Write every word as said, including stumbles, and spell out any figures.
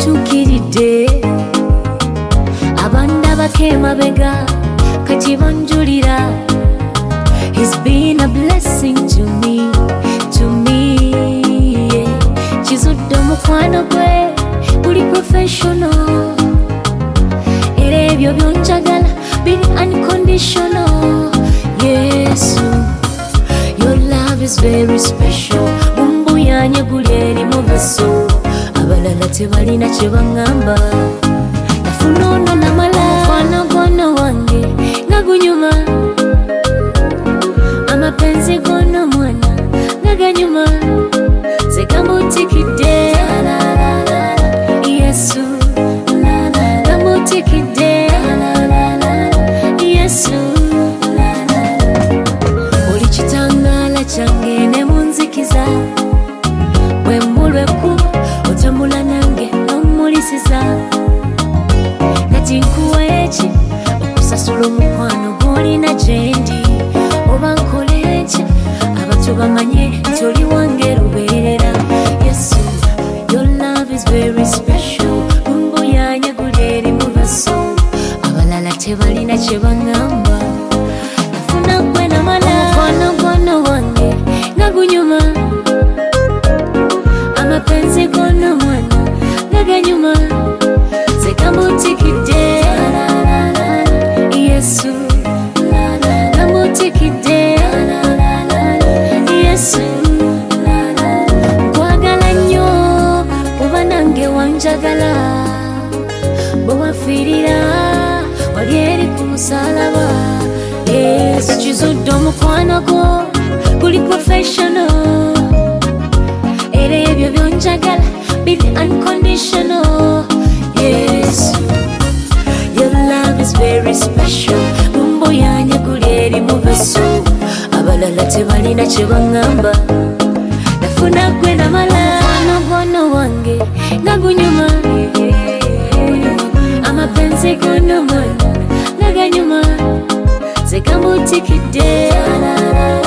yantukiride abanda bakema bega kati banjulira. He's been a blessing to me, to me, yeah. Chizudde omukwano gwe guli professional era ebyo byonjagala biri unconditional. Yes, your love is very special. Bumbuyanye guli eri mu beso abalala tebalina kye baŋŋamba. Nafuna ono namala mukwano gwono wange nga gunyuma, amapenzi g'ono mwana nga ganyuma, nze gamutikidde Yesu, gamutikidde Yesu. Oli kitangaala kyange ne munzikiza, bwe mbulwa ekkubo otambula nange n'omulisiza. Kati nkuwa eki okusasula omukwano gw'olina gyendi, oba nkole eki abato bamanye nti oli wange lubeerera. Yesu, your love is very special. Bumbuyanye guli eri mu baso abalala tebalina kye baŋŋamba. Nafuna gwe namala mukwano gwono wange nga gunyuma, amapenzi g'ono mwana nga ganyuma, nze gamutikidde Yesu, gamutikidde Yesu. Nkwagala nnyo kuba nange wanjagala, bwe wafiirira wali eri ku musalaba. Yesu, kizudde omukwano gwo guli professional era ebyo byonjagala biri unconditional. Yes, your love is very special. Bumbuyanye guli eri mu beso abalala tebalina kye baŋŋamba. Nafuna gwe namala mukwano gwono wange nga gunyuma, amapenzi g'ono mwana nga ganyuma, nze gamutikidde